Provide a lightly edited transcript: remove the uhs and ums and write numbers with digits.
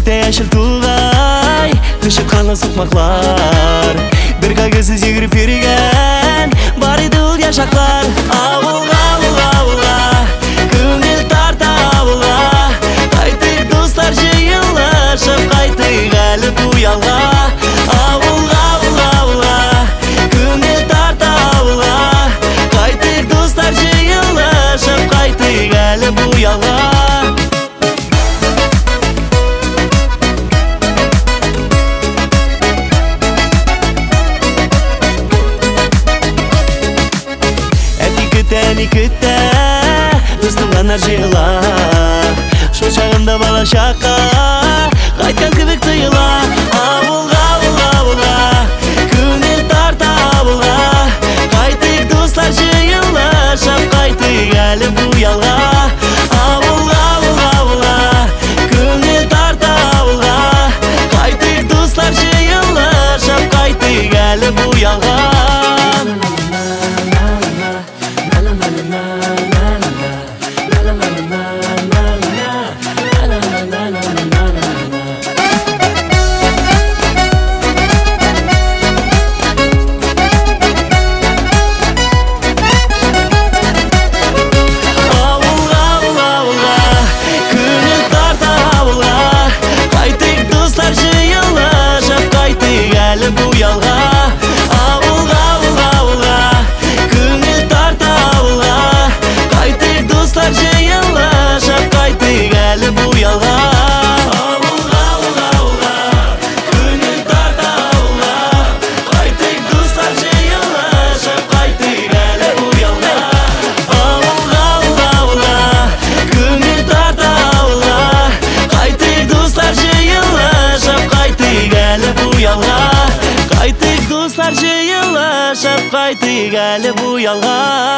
Күлте яшыл туғай, күшіп қаны соқмақлар. Бір қағызыз егіріп берген, бар еді ол яшақлар. Ауылға, ауылға, ауылға, көңіл тарта ауылға. Қайтық достар жиылышып, қайтық әлі бұялға. Ауылға, ауылға, ауылға, көңіл тарта ауылға. Қайтық достар жиылышып, қайтық әлі бұялға. Әні күтті, достымғанар жиыла. Шол шағында бала шаққа, қайтқан кібік тұйыла. Ауылға, ауылға, ауылға, көңіл тарта ауылға. Қайтық достар жиылышып, қайтық әлі бұялға. Ауылға, ауылға, ауылға, көңіл тарта ауылға. Қайтық достар жиылышып, қайтық әлі бұялға. Қайтық достар жиылышып, қайтық әлі бұялға.